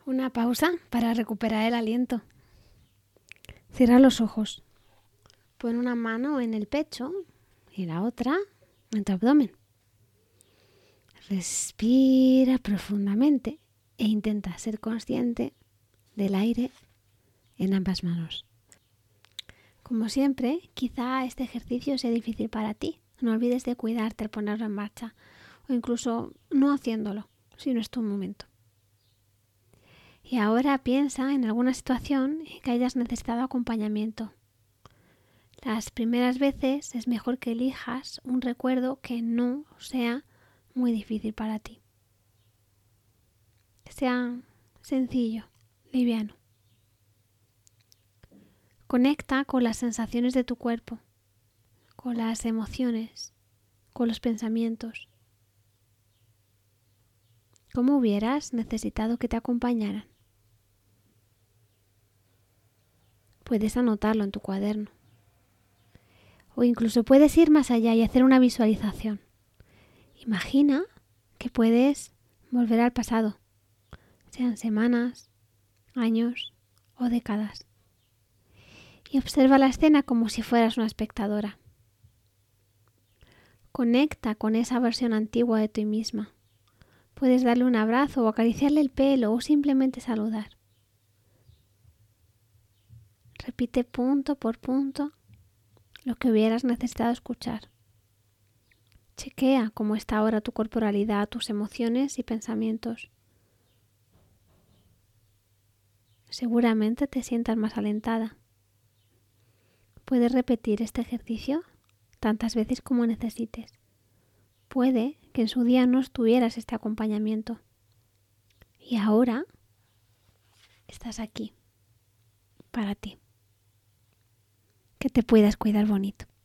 Una pausa para recuperar el aliento. Cierra los ojos. Pon una mano en el pecho y la otra en tu abdomen. Respira profundamente e intenta ser consciente del aire en ambas manos. Como siempre, quizá este ejercicio sea difícil para ti. No olvides de cuidarte al ponerlo en marcha o incluso no haciéndolo si no es tu momento. Y ahora piensa en alguna situación en que hayas necesitado acompañamiento. Las primeras veces es mejor que elijas un recuerdo que no sea muy difícil para ti. Que sea sencillo, liviano. Conecta con las sensaciones de tu cuerpo, con las emociones, con los pensamientos. ¿Cómo hubieras necesitado que te acompañaran? Puedes anotarlo en tu cuaderno. O incluso puedes ir más allá y hacer una visualización. Imagina que puedes volver al pasado, sean semanas, años o décadas. Y observa la escena como si fueras una espectadora. Conecta con esa versión antigua de ti misma. Puedes darle un abrazo o acariciarle el pelo o simplemente saludar. Repite punto por punto lo que hubieras necesitado escuchar. Chequea cómo está ahora tu corporalidad, tus emociones y pensamientos. Seguramente te sientas más alentada. Puedes repetir este ejercicio tantas veces como necesites. Puede que en su día no tuvieras este acompañamiento. Y ahora estás aquí, para ti. Que te puedas cuidar bonito.